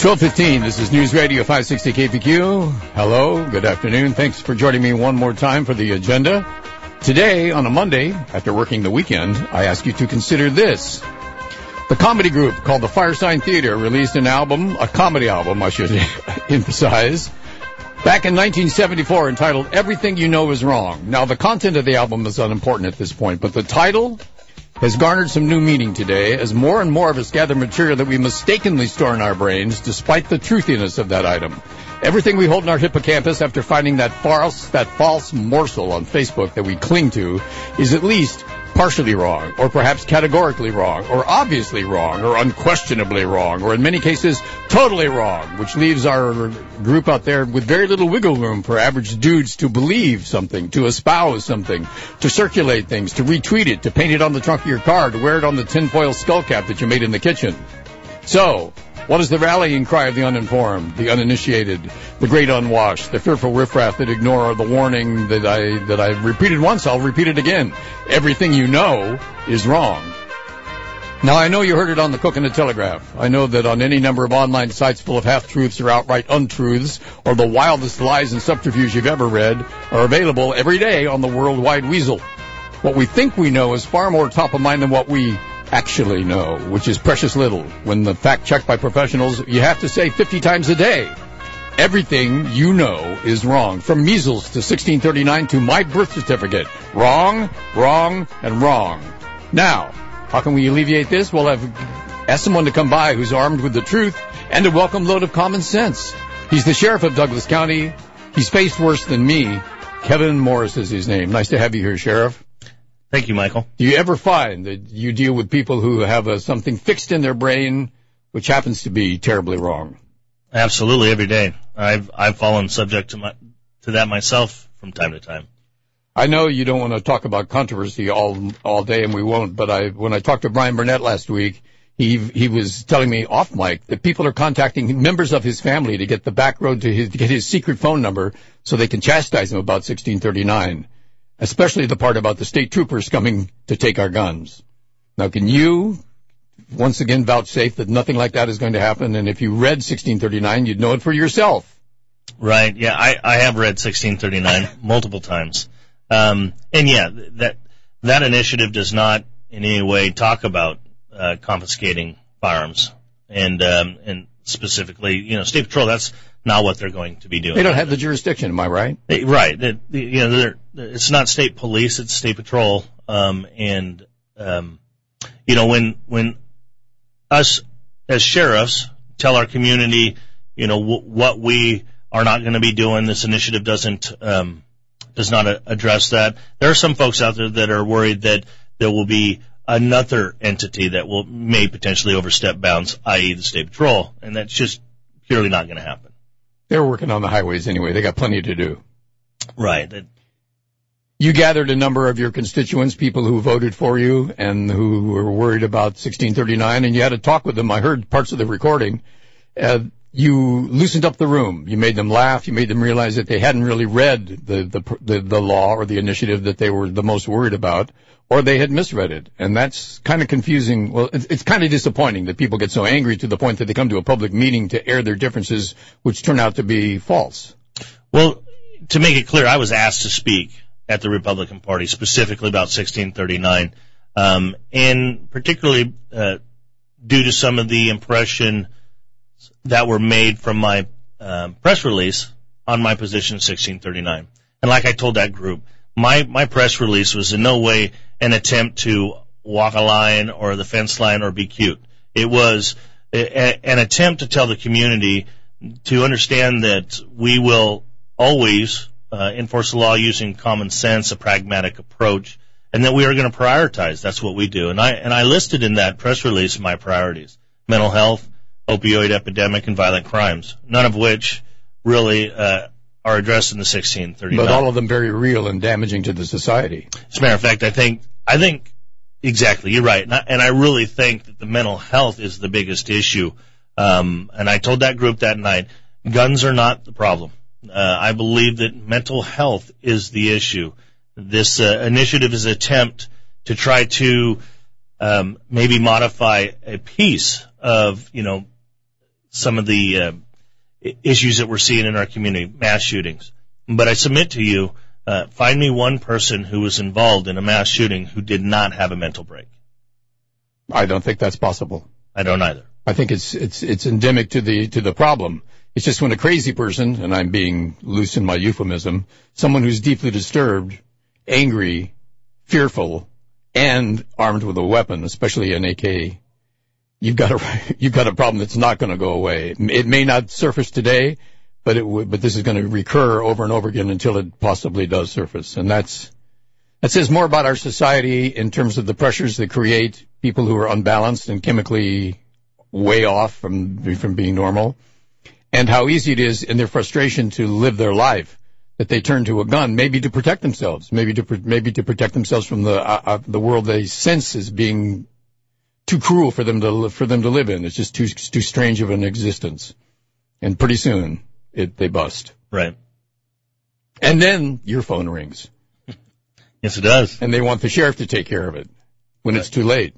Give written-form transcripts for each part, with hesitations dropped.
12:15, this is News Radio 560 KPQ. Hello, good afternoon. Thanks for joining me one more time for the agenda. Today, on a Monday, after working the weekend, I ask you to consider this. The comedy group called the Firesign Theater released an album, a comedy album, I should emphasize, back in 1974 entitled Everything You Know Is Wrong. Now, the content of the album is unimportant at this point, but the title has garnered some new meaning today as more and more of us gather material that we mistakenly store in our brains despite the truthiness of that item. Everything we hold in our hippocampus after finding that false morsel on Facebook that we cling to is at least partially wrong, or perhaps categorically wrong, or obviously wrong, or unquestionably wrong, or in many cases totally wrong, which leaves our group out there with very little wiggle room for average dudes to believe something, to espouse something, to circulate things, to retweet it, to paint it on the trunk of your car, to wear it on the tinfoil skull cap that you made in the kitchen. So, what is the rallying cry of the uninformed, the uninitiated, the great unwashed, the fearful riffraff that ignore the warning that I've repeated once, I'll repeat it again. Everything you know is wrong. Now, I know you heard it on the Cook and the Telegraph. I know that on any number of online sites full of half-truths or outright untruths, or the wildest lies and subterfuge you've ever read, are available every day on the Worldwide Weasel. What we think we know is far more top of mind than what we actually know, which is precious little. When the fact checked by professionals, you have to say 50 times a day, everything you know is wrong. From measles to 1639 to my birth certificate. Wrong, wrong, and wrong. Now, how can we alleviate this? Well, I've asked someone to come by who's armed with the truth and a welcome load of common sense. He's the sheriff of Douglas County. He's faced worse than me. Kevin Morris is his name. Nice to have you here, Sheriff. Thank you, Michael. Do you ever find that you deal with people who have something fixed in their brain which happens to be terribly wrong? Absolutely, every day. I've fallen subject to that myself from time to time. I know you don't want to talk about controversy all day, and we won't, but when I talked to Brian Burnett last week, he was telling me off mic that people are contacting members of his family to get the back road to get his secret phone number so they can chastise him about 1639. Especially the part about the state troopers coming to take our guns. Now, can you, once again, vouchsafe that nothing like that is going to happen? And if you read 1639, you'd know it for yourself. Right. Yeah, I have read 1639 multiple times. And yeah, that initiative does not in any way talk about confiscating firearms. And specifically, State Patrol, that's not what they're going to be doing. They don't have the jurisdiction, am I right? Right. It's not state police, it's State Patrol. When us as sheriffs tell our community, what we are not going to be doing, this initiative does not address that. There are some folks out there that are worried that there will be another entity that may potentially overstep bounds, i.e. the State Patrol, and that's just purely not going to happen. They're working on the highways anyway. They got plenty to do. Right. You gathered a number of your constituents, people who voted for you and who were worried about 1639, and you had a talk with them. I heard parts of the recording. You loosened up the room. You made them laugh. You made them realize that they hadn't really read the law or the initiative that they were the most worried about, or they had misread it. And that's kind of confusing. Well, it's kind of disappointing that people get so angry to the point that they come to a public meeting to air their differences, which turn out to be false. Well, to make it clear, I was asked to speak at the Republican Party specifically about 1639, and particularly due to some of the impression that were made from my press release on my position in 1639. And like I told that group, my press release was in no way an attempt to walk a line or the fence line or be cute. It was an attempt to tell the community to understand that we will always enforce the law using common sense, a pragmatic approach, and that we are going to prioritize. That's what we do. And I listed in that press release my priorities: mental health, opioid epidemic, and violent crimes, none of which really are addressed in the 1639. But all of them very real and damaging to the society. As a matter of fact, I think exactly, you're right. And I really think that the mental health is the biggest issue. And I told that group that night, guns are not the problem. I believe that mental health is the issue. This initiative is an attempt to try to maybe modify a piece of, some of the issues that we're seeing in our community, mass shootings. But I submit to you, find me one person who was involved in a mass shooting who did not have a mental break. I don't think that's possible. I don't either. I think it's endemic to the problem. It's just when a crazy person, and I'm being loose in my euphemism, someone who's deeply disturbed, angry, fearful, and armed with a weapon, especially an AK, you've got a problem that's not going to go away. It may not surface today, but this is going to recur over and over again until it possibly does surface. And that says more about our society in terms of the pressures that create people who are unbalanced and chemically way off from being normal, and how easy it is in their frustration to live their life that they turn to a gun, maybe to protect themselves, maybe to protect themselves from the world they sense as being too cruel for them to live in. It's just too strange of an existence, and pretty soon they bust. Right. And then your phone rings. Yes, it does. And they want the sheriff to take care of it when it's too late.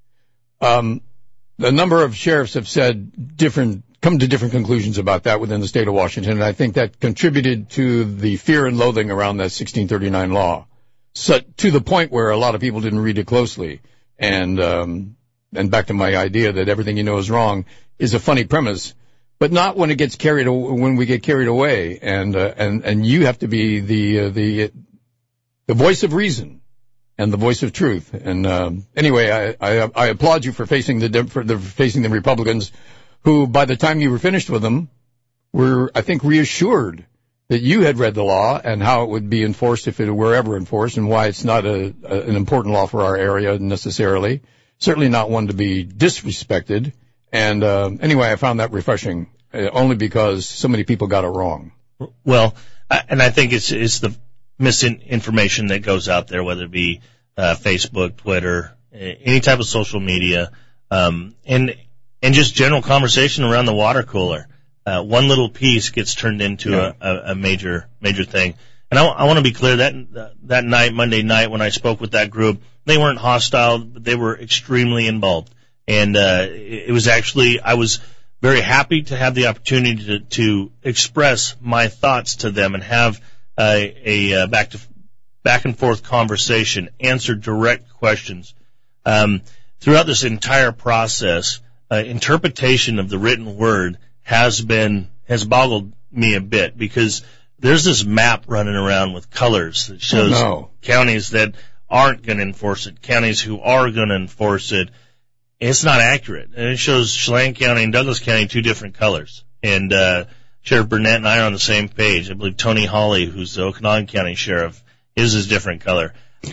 A number of sheriffs have come to different conclusions about that within the state of Washington, and I think that contributed to the fear and loathing around that 1639 law, so, to the point where a lot of people didn't read it closely. And back to my idea that everything you know is wrong is a funny premise, but not when we get carried away. And you have to be the voice of reason and the voice of truth. And anyway, I applaud you for facing the Republicans, who, by the time you were finished with them, were, I think, reassured that you had read the law and how it would be enforced if it were ever enforced, and why it's not an important law for our area necessarily. Certainly not one to be disrespected. And anyway, I found that refreshing, only because so many people got it wrong. Well, and I think it's the misinformation that goes out there, whether it be Facebook, Twitter, any type of social media, and just general conversation around the water cooler. One little piece gets turned into a major thing. And I want to be clear that night, Monday night, when I spoke with that group, they weren't hostile, but they were extremely involved. And it was actually, I was very happy to have the opportunity to express my thoughts to them and have a back and forth conversation, answer direct questions. Throughout this entire process, interpretation of the written word has boggled me a bit, because there's this map running around with colors that shows counties that aren't going to enforce it, counties who are going to enforce it. It's not accurate. And it shows Chelan County and Douglas County two different colors. And Sheriff Burnett and I are on the same page. I believe Tony Hawley, who's the Okanagan County Sheriff, is different color.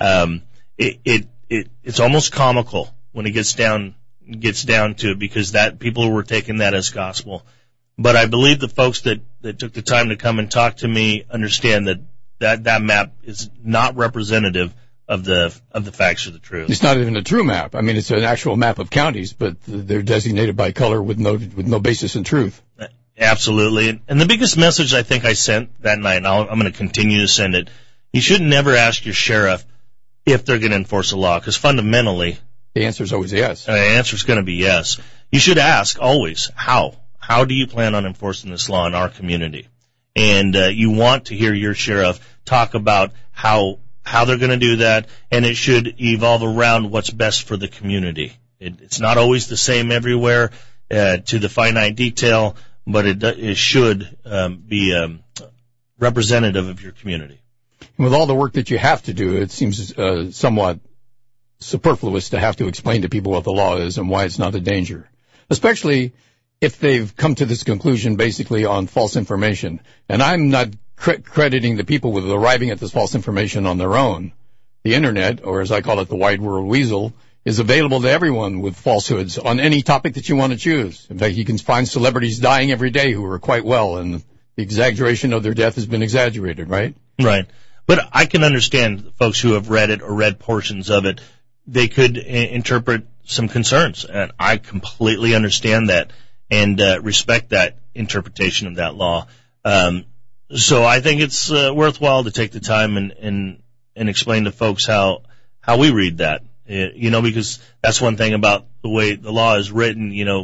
It's almost comical when it gets down to it, because that people were taking that as gospel. But I believe the folks that took the time to come and talk to me understand that map is not representative of the facts or the truth. It's not even a true map. I mean, it's an actual map of counties, but they're designated by color with no basis in truth. Absolutely. And the biggest message I think I sent that night, and I'm going to continue to send it, you should never ask your sheriff if they're going to enforce a law, because fundamentally the answer is always yes. The answer is going to be yes. You should ask always, how? How do you plan on enforcing this law in our community? And you want to hear your sheriff talk about how they're going to do that, and it should evolve around what's best for the community. It's not always the same everywhere to the finite detail, but it should be representative of your community. And with all the work that you have to do, it seems somewhat superfluous to have to explain to people what the law is and why it's not a danger, especially if they've come to this conclusion basically on false information. And I'm not crediting the people with arriving at this false information on their own. The Internet, or as I call it, the wide world weasel, is available to everyone with falsehoods on any topic that you want to choose. In fact, you can find celebrities dying every day who are quite well, and the exaggeration of their death has been exaggerated, right? Right. But I can understand folks who have read it or read portions of it. They could interpret some concerns, and I completely understand that and respect that interpretation of that law. So I think it's worthwhile to take the time and explain to folks how we read that. Because that's one thing about the way the law is written.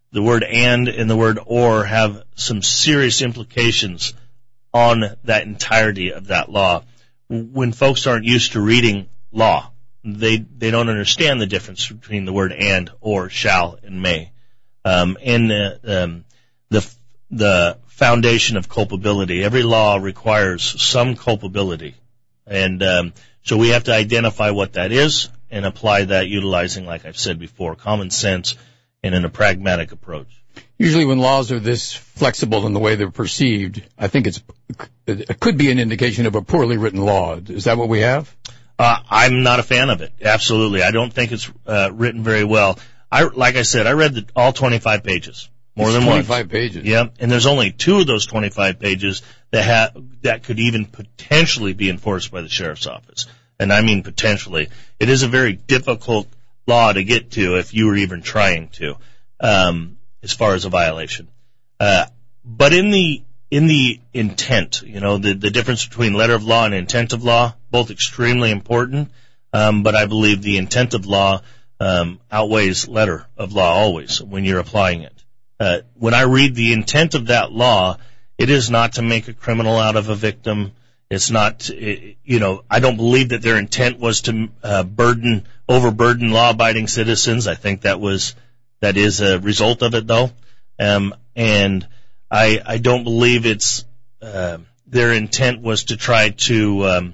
the word and the word or have some serious implications on that entirety of that law. When folks aren't used to reading law, they don't understand the difference between the word and, or, shall, and may. And the foundation of culpability. Every law requires some culpability. And so we have to identify what that is and apply that utilizing, like I've said before, common sense and in a pragmatic approach. Usually when laws are this flexible in the way they're perceived, I think it could be an indication of a poorly written law. Is that what we have? I'm not a fan of it. Absolutely. I don't think it's written very well. Like I said, I read all 25 pages. More than 25 pages. Yeah, and there's only 2 of those 25 pages that could even potentially be enforced by the sheriff's office. And I mean potentially. It is a very difficult law to get to if you were even trying to, as far as a violation. But in the intent, the difference between letter of law and intent of law, both extremely important. But I believe the intent of law outweighs letter of law always when you're applying it. When I read the intent of that law, it is not to make a criminal out of a victim. It's not, I don't believe that their intent was to overburden law-abiding citizens. I think that is a result of it, though. And I don't believe it's their intent was to try to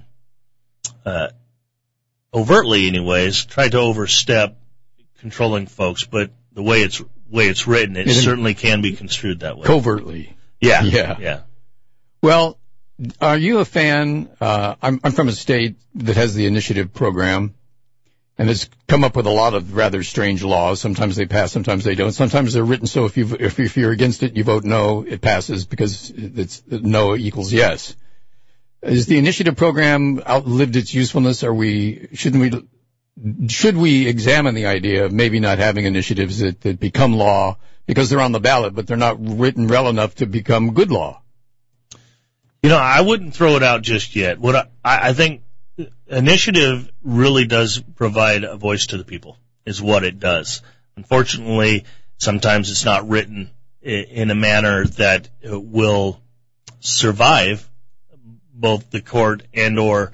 overtly, anyways, try to overstep controlling folks. But the way it's written, it certainly can be construed that way. Covertly. Yeah. Well, are you a fan? I'm from a state that has the initiative program, and it's come up with a lot of rather strange laws. Sometimes they pass, sometimes they don't. Sometimes they're written so if you're against it, you vote no, it passes because it's no equals yes. Is the initiative program outlived its usefulness? Should we examine the idea of maybe not having initiatives that become law because they're on the ballot, but they're not written well enough to become good law? I wouldn't throw it out just yet. What I think initiative really does provide a voice to the people, is what it does. Unfortunately, sometimes it's not written in a manner that will survive both the court and or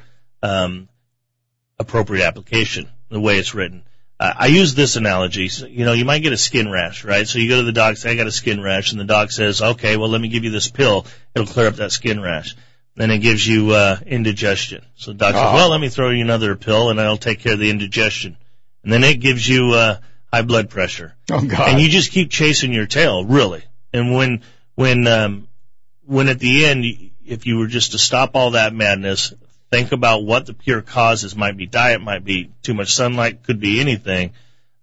appropriate application, the way it's written. I use this analogy. So, you might get a skin rash, right? So you go to the doc, say, I got a skin rash, and the doc says, okay, well, let me give you this pill. It'll clear up that skin rash. Then it gives you indigestion. So the doc says, well, let me throw you another pill, and it'll take care of the indigestion. And then it gives you high blood pressure. Oh, God. And you just keep chasing your tail, really. And when at the end, if you were just to stop all that madness, think about what the pure causes might be. Diet might be too much sunlight, could be anything.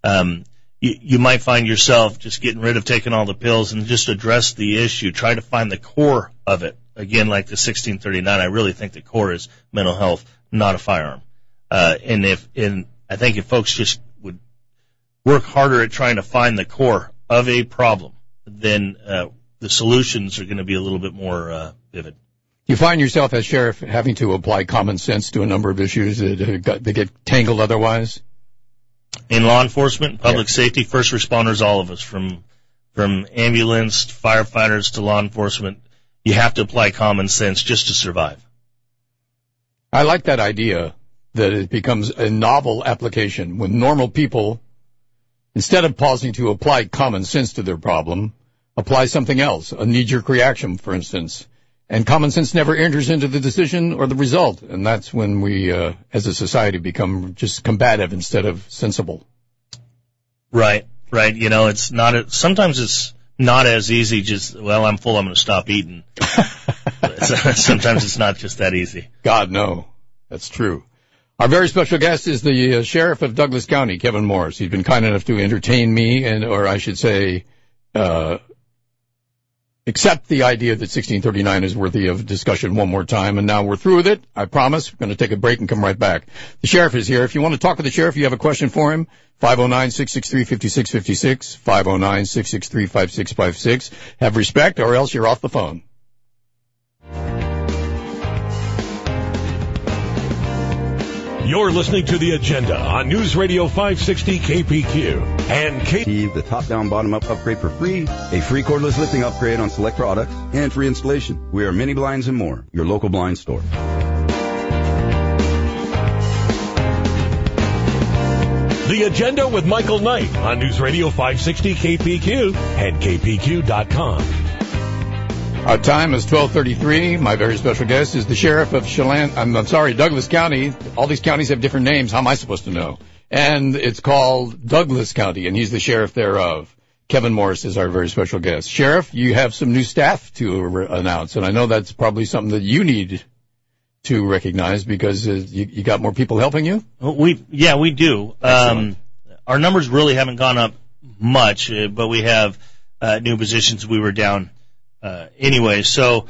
You might find yourself just getting rid of taking all the pills and just address the issue. Try to find the core of it. Again, like the 1639, I really think the core is mental health, not a firearm. And I think if folks just would work harder at trying to find the core of a problem, then the solutions are going to be a little bit more vivid. You find yourself as sheriff having to apply common sense to a number of issues that get tangled otherwise? In law enforcement, public safety, first responders, all of us, from ambulance, firefighters to law enforcement, you have to apply common sense just to survive. I like that idea that it becomes a novel application when normal people, instead of pausing to apply common sense to their problem, apply something else, a knee-jerk reaction, for instance. And common sense never enters into the decision or the result. And that's when we, as a society, become just combative instead of sensible. Right. Sometimes it's not as easy just, well, I'm full, I'm going to stop eating. Sometimes it's not just that easy. God, no. That's true. Our very special guest is the sheriff of Douglas County, Kevin Morris. He's been kind enough to entertain me or I should say, accept the idea that 1639 is worthy of discussion one more time, and now we're through with it. I promise. We're going to take a break and come right back. The sheriff is here. If you want to talk to the sheriff, you have a question for him, 509-663-5656, 509-663-5656. Have respect, or else you're off the phone. You're listening to The Agenda on News Radio 560 KPQ and the top-down, bottom-up upgrade for free, a free cordless lifting upgrade on select products, and free installation. We are Mini Blinds and more, your local blind store. The Agenda with Michael Knight on News Radio 560 KPQ and KPQ.com. Our time is 12:33. My very special guest is the sheriff of Douglas County. All these counties have different names. How am I supposed to know? And it's called Douglas County, and he's the sheriff thereof. Kevin Morris is our very special guest. Sheriff, you have some new staff to announce, and I know that's probably something that you need to recognize because you got more people helping you? We do. Our numbers really haven't gone up much, but we have new positions. We were down anyway. So,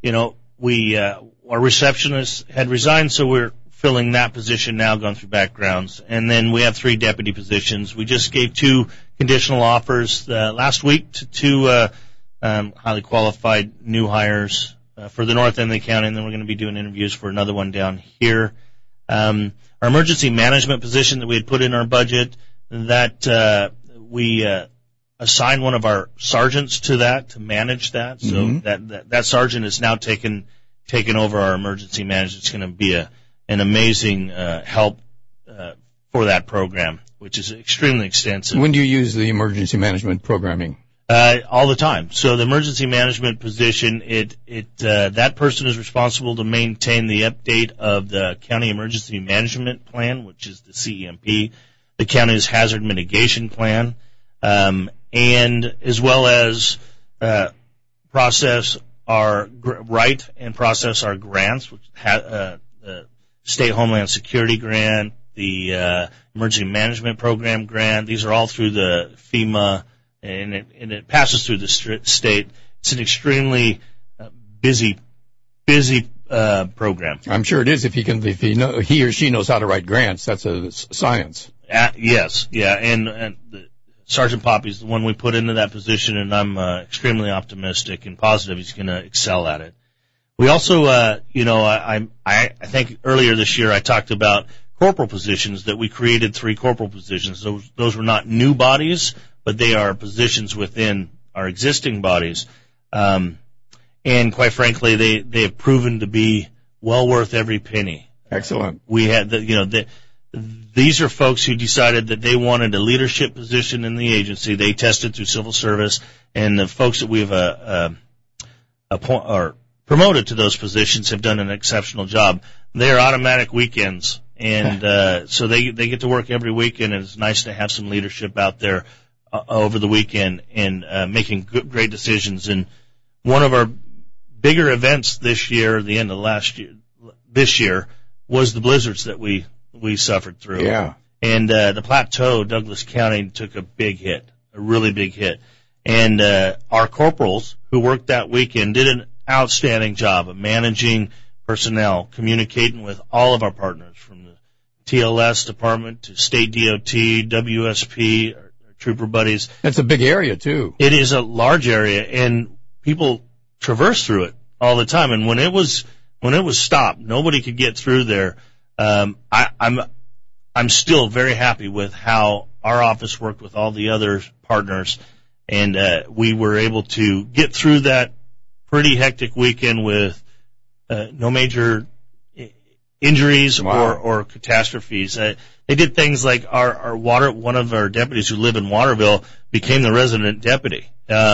our receptionist had resigned, so we're filling that position now, going through backgrounds. And then we have 3 deputy positions. We just gave 2 conditional offers last week to 2 highly qualified new hires for the north end of the county, and then we're going to be doing interviews for another one down here. Our emergency management position that we had put in our budget, that we assigned one of our sergeants to that, to manage that. So that sergeant is now taken over our emergency management. It's going to be an amazing help for that program, which is extremely extensive. When do you use the emergency management programming? All the time. So the emergency management position, that person is responsible to maintain the update of the county emergency management plan, which is the CEMP, the county's hazard mitigation plan, and as well as process our grants, which the State Homeland Security grant, the Emergency Management Program grant. These are all through the FEMA, and it passes through the state. It's an extremely busy program. I'm sure it is if he or she knows how to write grants. That's a science. Yes, yeah, and Sergeant Poppy's the one we put into that position, and I'm extremely optimistic and positive he's going to excel at it. We also, I think earlier this year I talked about corporal positions, that we created 3 corporal positions. Those were not new bodies, but they are positions within our existing bodies. And quite frankly, they have proven to be well worth every penny. Excellent. We had these are folks who decided that they wanted a leadership position in the agency. They tested through civil service, and the folks that we've promoted to those positions have done an exceptional job. They're automatic weekends, and so they get to work every weekend, and it's nice to have some leadership out there over the weekend and making great decisions. And one of our bigger events this year, the end of this year, was the blizzards that we suffered through. Yeah. And the Plateau, Douglas County, took a really big hit. And our corporals who worked that weekend did an outstanding job of managing personnel, communicating with all of our partners, from the TLS department to state DOT, WSP, our trooper buddies. That's a big area, too. It is a large area, and people traverse through it all the time. And when it was stopped, nobody could get through there. I'm still very happy with how our office worked with all the other partners, and we were able to get through that pretty hectic weekend with no major injuries. Wow. or catastrophes. They did things like one of our deputies who live in Waterville became the resident deputy.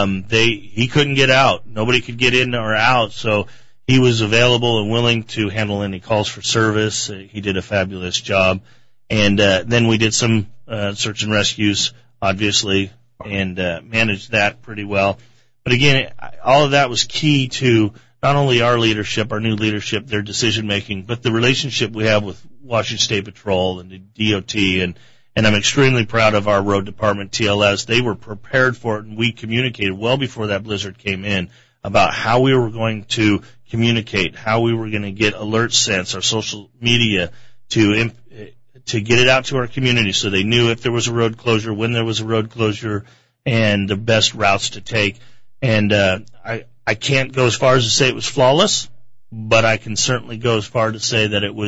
He couldn't get out. Nobody could get in or out, so he was available and willing to handle any calls for service. He did a fabulous job. And then we did some search and rescues, obviously, and managed that pretty well. But again, all of that was key to not only our leadership, our new leadership, their decision-making, but the relationship we have with Washington State Patrol and the DOT. And I'm extremely proud of our road department, TLS. They were prepared for it, and we communicated well before that blizzard came in about how we were going to communicate, how we were going to get alert sense, our social media, to get it out to our community so they knew if there was a road closure, when there was a road closure, and the best routes to take. And I can't go as far as to say it was flawless, but I can certainly go as far to say that it was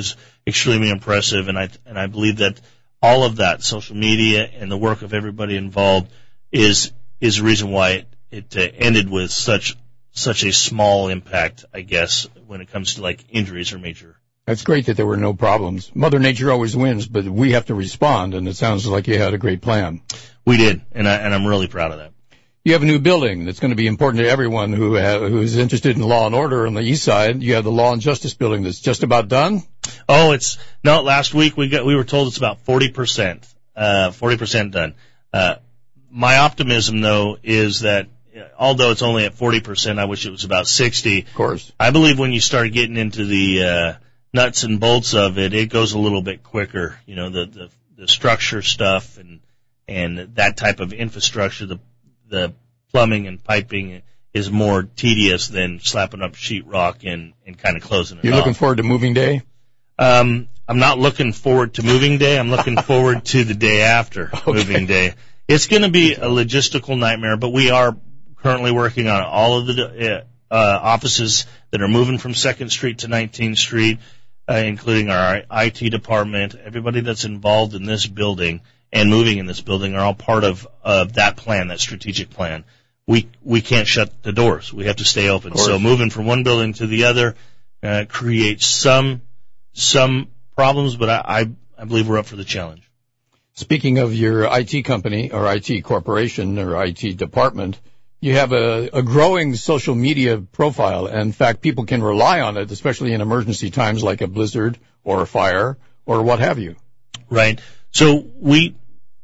extremely impressive. And I believe that all of that, social media and the work of everybody involved, is the reason why it ended with such a small impact, I guess, when it comes to like injuries or major. That's great that there were no problems. Mother Nature always wins, but we have to respond, and it sounds like you had a great plan. We did, and I'm really proud of that. You have a new building that's going to be important to everyone who is interested in law and order on the east side. You have the Law and Justice building that's just about done? Oh, last week we were told it's about 40%, 40% done. My optimism, though, is that although it's only at 40%, I wish it was about 60. Of course. I believe when you start getting into the nuts and bolts of it, it goes a little bit quicker. You know, the structure stuff and that type of infrastructure, the plumbing and piping is more tedious than slapping up sheetrock and kind of closing it You're off. Looking forward to moving day? I'm not looking forward to moving day. I'm looking forward to the day after moving day. It's going to be a logistical nightmare, but we are currently working on all of the offices that are moving from 2nd Street to 19th Street, including our IT department. Everybody that's involved in this building and moving in this building are all part of that plan, that strategic plan. We can't shut the doors. We have to stay open. So moving from one building to the other creates some problems, but I believe we're up for the challenge. Speaking of your IT company or IT corporation or IT department, you have a growing social media profile. In fact, people can rely on it, especially in emergency times like a blizzard or a fire or what have you. Right. So we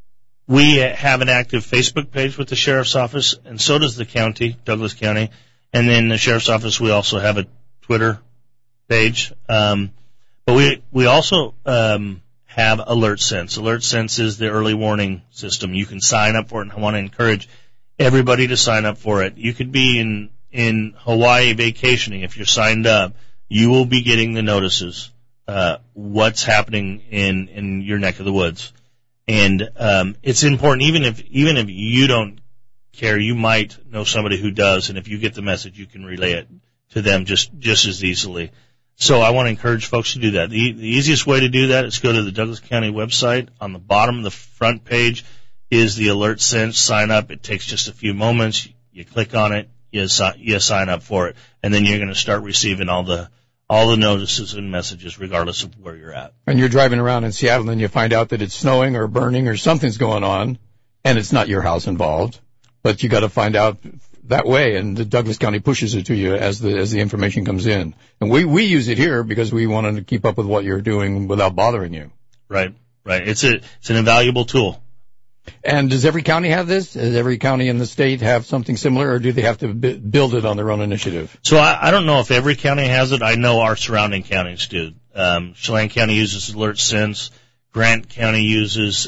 have an active Facebook page with the Sheriff's Office, and so does the county, Douglas County. And then the Sheriff's Office, we also have a Twitter page. But we also have AlertSense. AlertSense is the early warning system. You can sign up for it, and I want to encourage everybody to sign up for it. You could be in Hawaii vacationing. If you're signed up, you will be getting the notices, what's happening in your neck of the woods. And it's important, even if you don't care, you might know somebody who does, and if you get the message, you can relay it to them just as easily. So I want to encourage folks to do that. The easiest way to do that is go to the Douglas County website. On the bottom of the front page is the AlertSense sign up. It takes just a few moments. You click on it, you sign up for it, and then you're going to start receiving all the notices and messages regardless of where you're at. And you're driving around in Seattle and you find out that it's snowing or burning or something's going on, and it's not your house involved, but you got to find out that way, and the Douglas County pushes it to you as the information comes in. And we use it here because we wanted to keep up with what you're doing without bothering you. Right. It's an invaluable tool. And does every county have this? Does every county in the state have something similar, or do they have to build it on their own initiative? So I don't know if every county has it. I know our surrounding counties do. Chelan County uses AlertSense. Grant County uses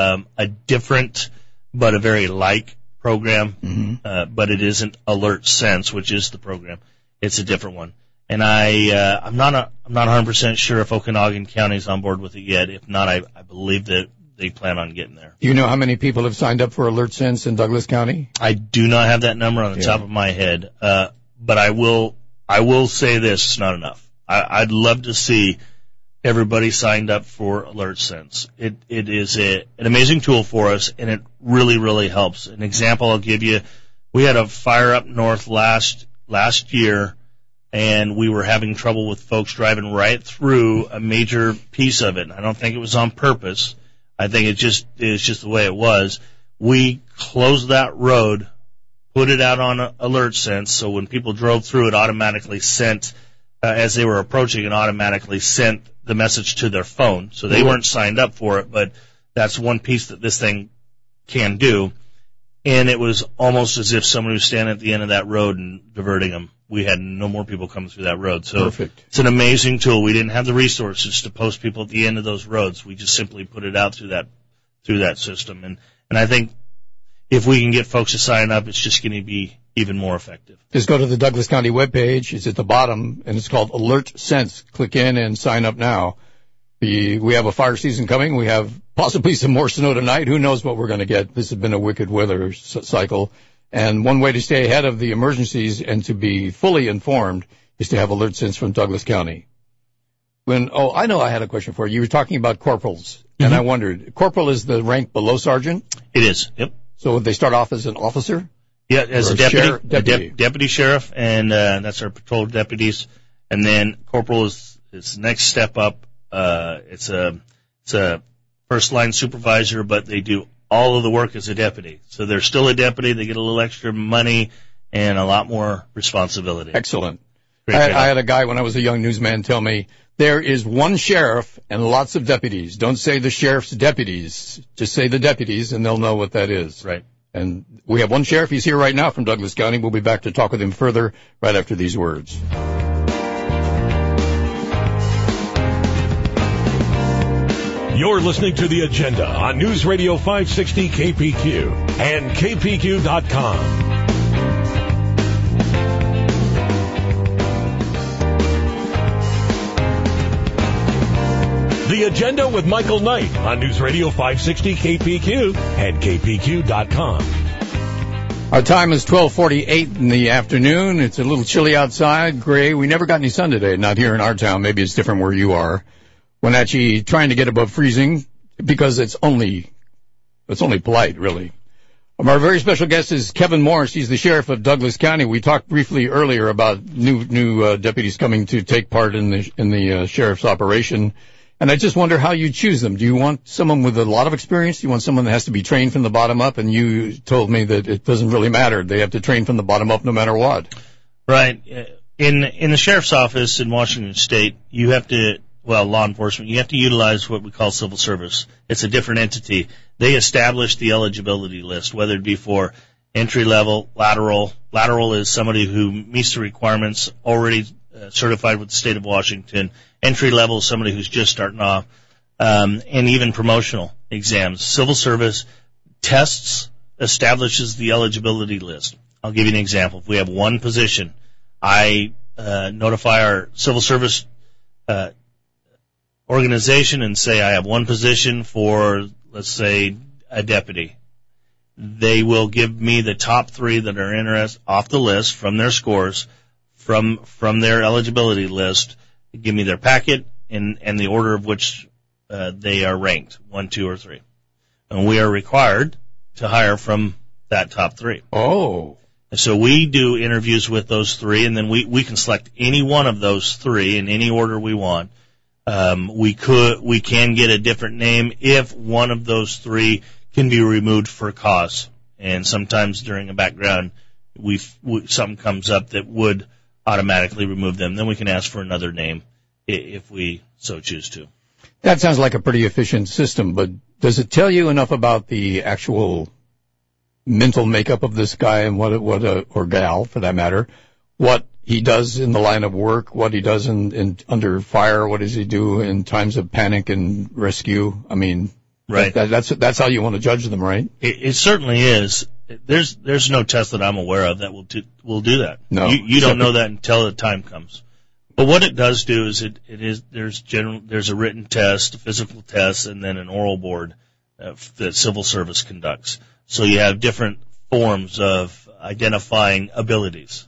a different but a very like program, but it isn't AlertSense, which is the program. It's a different one. And I'm not 100% sure if Okanagan County is on board with it yet. If not, I believe that they plan on getting there. Do you know how many people have signed up for AlertSense in Douglas County? I do not have that number on the top of my head, but I will say this: it's not enough. I'd love to see everybody signed up for AlertSense. It is an amazing tool for us, and it really, really helps. An example I'll give you: we had a fire up north last year, and we were having trouble with folks driving right through a major piece of it. I don't think it was on purpose. I think it's just the way it was. We closed that road, put it out on AlertSense, so when people drove through, it automatically sent, as they were approaching, it automatically sent the message to their phone. So they weren't signed up for it, but that's one piece that this thing can do. And it was almost as if somebody was standing at the end of that road and diverting them. We had no more people coming through that road. So Perfect. It's an amazing tool. We didn't have the resources to post people at the end of those roads. We just simply put it out through that system. And I think if we can get folks to sign up, it's just going to be even more effective. Just go to the Douglas County webpage. It's at the bottom, and it's called AlertSense. Click in and sign up now. We have a fire season coming. We have possibly some more snow tonight. Who knows what we're going to get? This has been a wicked weather cycle. And one way to stay ahead of the emergencies and to be fully informed is to have AlertSense from Douglas County. I know I had a question for you. You were talking about corporals, and I wondered, corporal is the rank below sergeant? It is, yep. So they start off as an officer? Yeah, as a deputy, deputy. Deputy sheriff, and that's our patrol deputies. And then corporal is the next step up. It's a first line supervisor, but they do all of the work as a deputy. So they're still a deputy. They get a little extra money and a lot more responsibility. Excellent. I had a guy when I was a young newsman tell me, there is one sheriff and lots of deputies. Don't say the sheriff's deputies. Just say the deputies, and they'll know what that is. Right. And we have one sheriff. He's here right now from Douglas County. We'll be back to talk with him further right after these words. You're listening to The Agenda on News Radio 560 KPQ and KPQ.com. The Agenda with Michael Knight on News Radio 560 KPQ and KPQ.com. Our time is 12:48 in the afternoon. It's a little chilly outside, gray. We never got any sun today, not here in our town. Maybe it's different where you are. Wenatchee trying to get above freezing because it's only polite, really. Our very special guest is Kevin Morris. He's the sheriff of Douglas County. We talked briefly earlier about new deputies coming to take part in the sheriff's operation. And I just wonder how you choose them. Do you want someone with a lot of experience? Do you want someone that has to be trained from the bottom up? And you told me that it doesn't really matter. They have to train from the bottom up no matter what. Right. In the sheriff's office in Washington State, you have to, law enforcement, you have to utilize what we call civil service. It's a different entity. They establish the eligibility list, whether it be for entry level, lateral. Lateral is somebody who meets the requirements, already certified with the state of Washington. Entry level is somebody who's just starting off, and even promotional exams. Civil service tests, establishes the eligibility list. I'll give you an example. If we have one position, I notify our civil service organization and say I have one position for, let's say, a deputy. They will give me the top three that are interested off the list from their scores, from their eligibility list. Give me their packet and the order of which they are ranked, 1, 2, or 3. And we are required to hire from that top three. Oh. And so we do interviews with those three, and then we can select any one of those three in any order we want. We can get a different name if one of those three can be removed for cause. And sometimes during a background, something comes up that would automatically remove them. Then we can ask for another name if we so choose to. That sounds like a pretty efficient system, but does it tell you enough about the actual mental makeup of this guy and or gal for that matter, what he does in the line of work, what he does in under fire, what does he do in times of panic and rescue? I mean, right. That's how you want to judge them, right? It certainly is. There's no test that I'm aware of that will do that. No, you don't know that until the time comes. But what it does do is there's a written test, a physical test, and then an oral board that civil service conducts. So you have different forms of identifying abilities,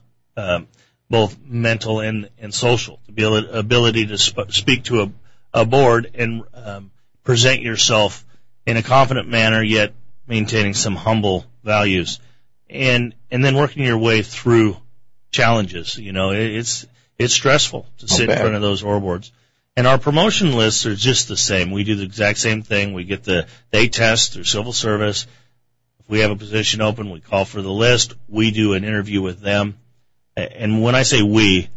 both mental and social. The ability to speak to a board and present yourself in a confident manner, yet maintaining some humble values, and then working your way through challenges. You know, it's stressful to sit in front of those oral boards. And our promotion lists are just the same. We do the exact same thing. We get they test through civil service. If we have a position open, we call for the list. We do an interview with them. And when I say we,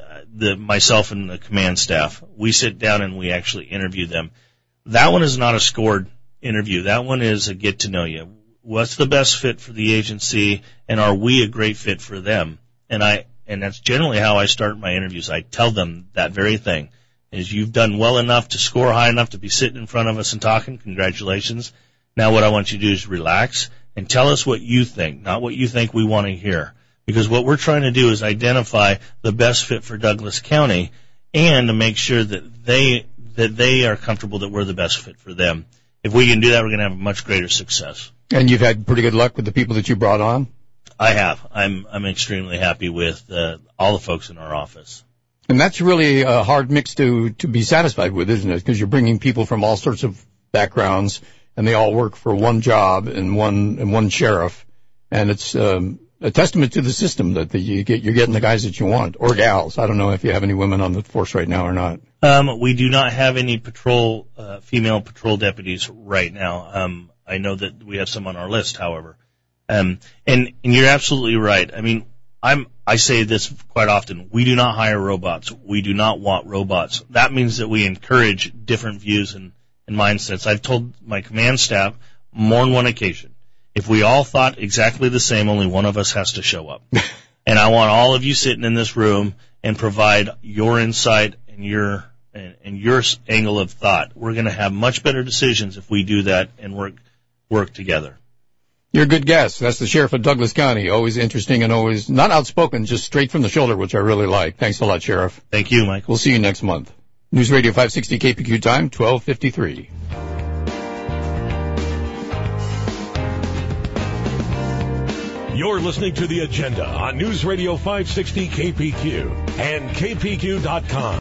myself and the command staff, we sit down and we actually interview them. That one is not a scored interview. That one is a get to know you. What's the best fit for the agency, and are we a great fit for them? And that's generally how I start my interviews. I tell them that very thing. Is you've done well enough to score high enough to be sitting in front of us and talking. Congratulations. Now what I want you to do is relax and tell us what you think, not what you think we want to hear. Because what we're trying to do is identify the best fit for Douglas County and to make sure that they are comfortable that we're the best fit for them. If we can do that, we're going to have much greater success. And you've had pretty good luck with the people that you brought on? I have. I'm extremely happy with all the folks in our office. And that's really a hard mix to be satisfied with, isn't it? Because you're bringing people from all sorts of backgrounds, and they all work for one job and one sheriff. And it's a testament to the system that you're getting the guys that you want, or gals. I don't know if you have any women on the force right now or not. We do not have any female patrol deputies right now. I know that we have some on our list, however. And you're absolutely right. I mean, I say this quite often. We do not hire robots. We do not want robots. That means that we encourage different views and mindsets. I've told my command staff more than one occasion, if we all thought exactly the same, only one of us has to show up. And I want all of you sitting in this room and provide your insight and your angle of thought. We're going to have much better decisions if we do that and work together. You're a good guest. That's the Sheriff of Douglas County. Always interesting and always not outspoken, just straight from the shoulder, which I really like. Thanks a lot, Sheriff. Thank you, Mike. We'll see you next month. News Radio 560 KPQ time, 12:53. You're listening to The Agenda on News Radio 560 KPQ and KPQ.com.